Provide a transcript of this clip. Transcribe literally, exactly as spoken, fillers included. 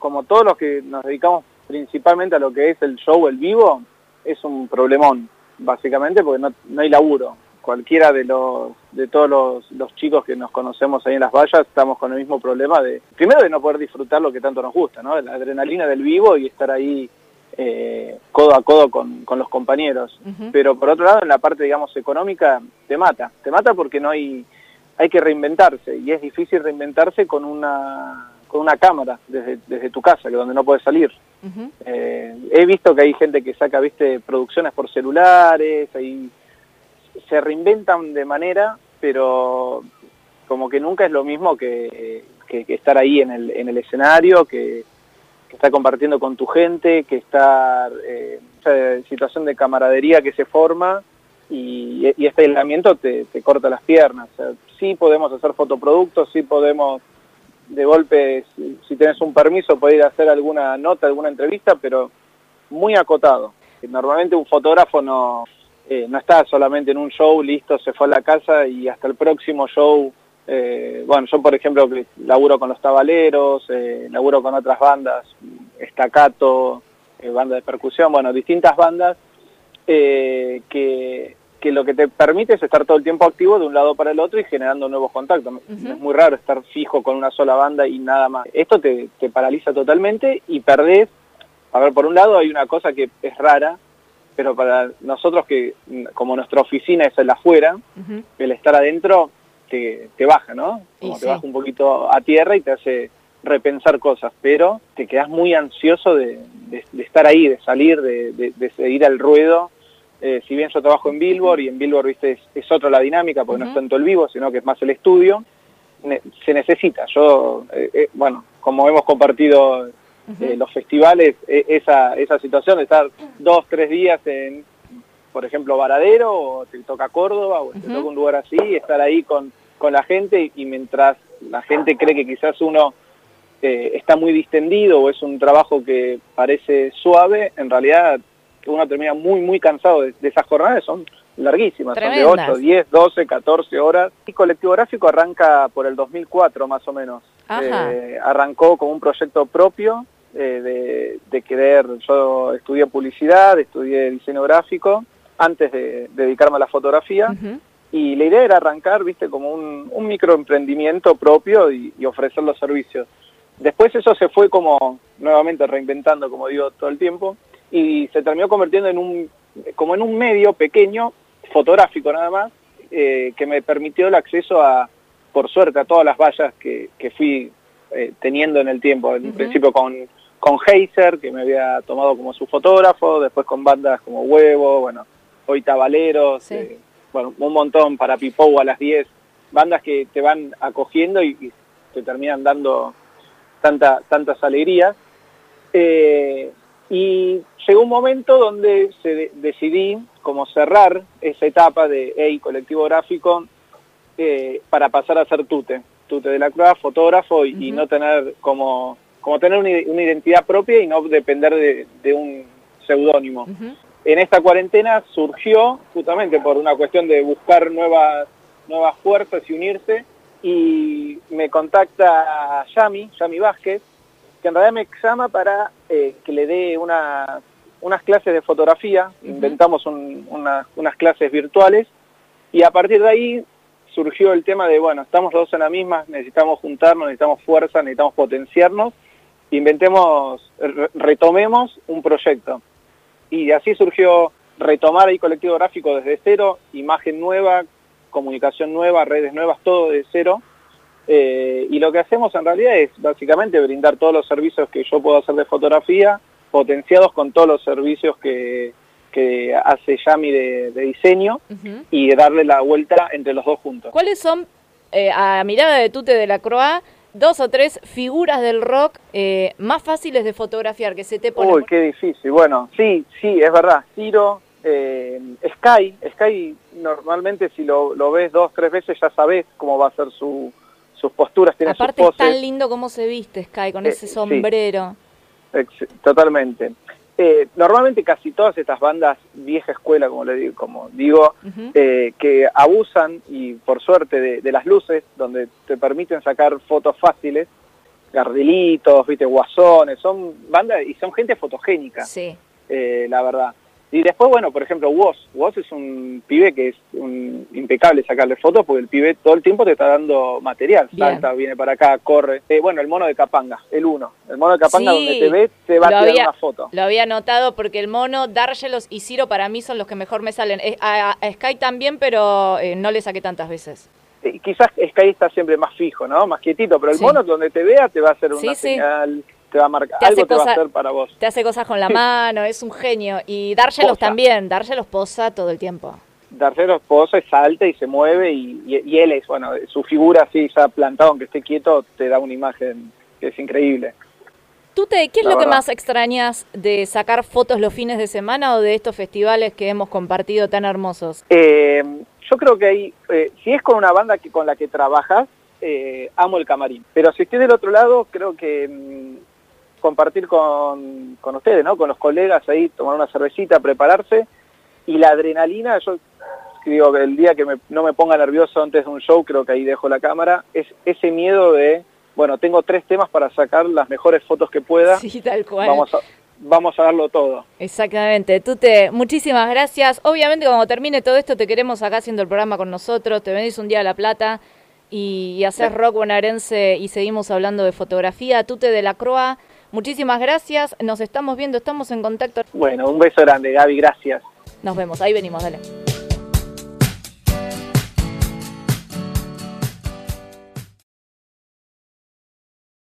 como todos los que nos dedicamos principalmente a lo que es el show, el vivo, es un problemón, básicamente, porque no, no hay laburo. Cualquiera de los de todos los, los chicos que nos conocemos ahí en las vallas estamos con el mismo problema de, primero, de no poder disfrutar lo que tanto nos gusta, ¿no? La adrenalina del vivo y estar ahí eh, codo a codo con, con los compañeros. Uh-huh. Pero por otro lado, en la parte, digamos, económica, te mata. Te mata porque no hay, hay que reinventarse, y es difícil reinventarse con una, con una cámara desde, desde tu casa, que donde no puedes salir. Uh-huh. eh, he visto que hay gente que saca, viste, producciones por celulares, hay... se reinventan de manera, pero como que nunca es lo mismo que, que, que estar ahí en el, en el escenario, que, que estar compartiendo con tu gente, que estar eh, esa situación de camaradería que se forma, y, y este aislamiento te, te corta las piernas. O sea, sí podemos hacer fotoproductos, sí podemos, de golpe, si, si tenés un permiso, poder ir a hacer alguna nota, alguna entrevista, pero muy acotado. Normalmente un fotógrafo no... Eh, no está solamente en un show, listo, se fue a la casa y hasta el próximo show. Eh, bueno, yo por ejemplo laburo con los Tabaleros, eh, laburo con otras bandas, Estacato, eh, banda de percusión, bueno, distintas bandas eh, que, que lo que te permite es estar todo el tiempo activo de un lado para el otro y generando nuevos contactos. Uh-huh. Es muy raro estar fijo con una sola banda y nada más. Esto te, te paraliza totalmente y perdés. A ver, por un lado hay una cosa que es rara, pero para nosotros que, como nuestra oficina es el afuera, uh-huh, el estar adentro te, te baja, ¿no? Como y te sí. baja un poquito a tierra y te hace repensar cosas, pero te quedás muy ansioso de, de, de estar ahí, de salir, de, de, de seguir al ruedo. Eh, si bien yo trabajo en Billboard, y en Billboard, viste, es, es otra la dinámica, porque uh-huh, no es tanto el vivo, sino que es más el estudio, ne- se necesita. Yo, eh, eh, bueno, como hemos compartido... Uh-huh. Eh, los festivales, eh, esa esa situación de estar dos, tres días en, por ejemplo, Varadero, o te toca Córdoba, o uh-huh, te toca un lugar así, estar ahí con, con la gente, y, y mientras la gente cree que quizás uno eh, está muy distendido, o es un trabajo que parece suave, en realidad uno termina muy, muy cansado de, de esas jornadas, son larguísimas, Tremendas. Son de ocho, diez, doce, catorce horas. Y Colectivo Gráfico arranca por el dos mil cuatro más o menos. Eh, arrancó como un proyecto propio, eh, de, de querer, yo estudié publicidad, estudié diseño gráfico, antes de, de dedicarme a la fotografía, uh-huh, y la idea era arrancar, viste, como un, un microemprendimiento propio y, y ofrecer los servicios. Después eso se fue como, nuevamente reinventando, como digo, todo el tiempo, y se terminó convirtiendo en un, como en un medio pequeño, fotográfico nada más, eh, que me permitió el acceso a, por suerte, a todas las vallas que, que fui eh, teniendo en el tiempo. En uh-huh, principio con, con Heiser, que me había tomado como su fotógrafo, después con bandas como Huevo, bueno, hoy Tabaleros, sí, eh, bueno, un montón, para Pipou a las diez, bandas que te van acogiendo y, y te terminan dando tanta, tantas alegrías. Eh, y llegó un momento donde se de, decidí como cerrar esa etapa de hey, Colectivo Gráfico, eh, para pasar a ser Tute, Tute de la Croix, fotógrafo, y, uh-huh, y no tener como, como tener una, una identidad propia y no depender de, de un seudónimo. Uh-huh. En esta cuarentena surgió, justamente por una cuestión de buscar nuevas, nuevas fuerzas y unirse, y me contacta Yami, Yami Vázquez, que en realidad me llama para eh, que le dé una, unas clases de fotografía. Uh-huh. Inventamos un, una, unas clases virtuales, y a partir de ahí surgió el tema de, bueno, estamos los dos en la misma, necesitamos juntarnos, necesitamos fuerza, necesitamos potenciarnos, inventemos, re- retomemos un proyecto. Y así surgió retomar ahí Colectivo Gráfico desde cero, imagen nueva, comunicación nueva, redes nuevas, todo de cero. Eh, y lo que hacemos en realidad es básicamente brindar todos los servicios que yo puedo hacer de fotografía, potenciados con todos los servicios que, que hace Yami de, de diseño, uh-huh, y darle la vuelta entre los dos juntos. ¿Cuáles son, eh, a mirada de Tute de la Croix, dos o tres figuras del rock eh, más fáciles de fotografiar que se te ponen? Uy, qué difícil. Bueno, sí, sí, es verdad. Ciro, eh, Sky, Sky normalmente si lo, lo ves dos, tres veces ya sabés cómo va a ser su... sus posturas, tiene Aparte sus poses. Es tan lindo cómo se viste Sky con eh, ese sombrero. Sí, ex- totalmente. Eh, normalmente casi todas estas bandas vieja escuela, como le digo, como digo, uh-huh, eh, que abusan, y por suerte, de, de las luces, donde te permiten sacar fotos fáciles, Gardelitos, viste, Guasones, son bandas y son gente fotogénica, sí. eh, la verdad. Y después, bueno, por ejemplo, Woz. Woz es un pibe que es un impecable sacarle fotos porque el pibe todo el tiempo te está dando material. Bien. Salta, viene para acá, corre. Eh, bueno, el mono de Capanga, el uno. El mono de Capanga Sí, donde te ve, te va a tirar había, una foto. Lo había notado porque el mono, Dárgelos y Ciro para mí son los que mejor me salen. Eh, a, a Sky también, pero eh, no le saqué tantas veces. Eh, quizás Sky está siempre más fijo, ¿no? Más quietito, pero el Sí. mono donde te vea te va a hacer una Sí, sí. señal, te va a marcar, Te hace algo te cosa- va a hacer para vos. Te hace cosas con la mano, es un genio. Y Dárgelos Posa. también, Dárgelos posa todo el tiempo. Tercero esposo salta y se mueve y, y, y él es, bueno, su figura así ya plantado, aunque esté quieto, te da una imagen que es increíble. Tute, ¿qué es La lo que verdad. más extrañas de sacar fotos los fines de semana o de estos festivales que hemos compartido tan hermosos? Eh, yo creo que ahí, eh, si es con una banda que, con la que trabajas, eh, amo el camarín. Pero si estoy del otro lado, creo que mmm, compartir con, con ustedes, ¿no? Con los colegas ahí, tomar una cervecita, prepararse. Y la adrenalina, yo digo que el día que me, no me ponga nervioso antes de un show, creo que ahí dejo la cámara, es ese miedo de, bueno, tengo tres temas para sacar las mejores fotos que pueda. Sí, tal cual. Vamos a, vamos a darlo todo. Exactamente. Tute, muchísimas gracias. Obviamente cuando termine todo esto te queremos acá haciendo el programa con nosotros, te venís un día a La Plata y, y haces rock bonaerense y seguimos hablando de fotografía. Tute de la Croa, muchísimas gracias, nos estamos viendo, estamos en contacto. Bueno, un beso grande, Gaby, gracias. Nos vemos, ahí venimos, dale.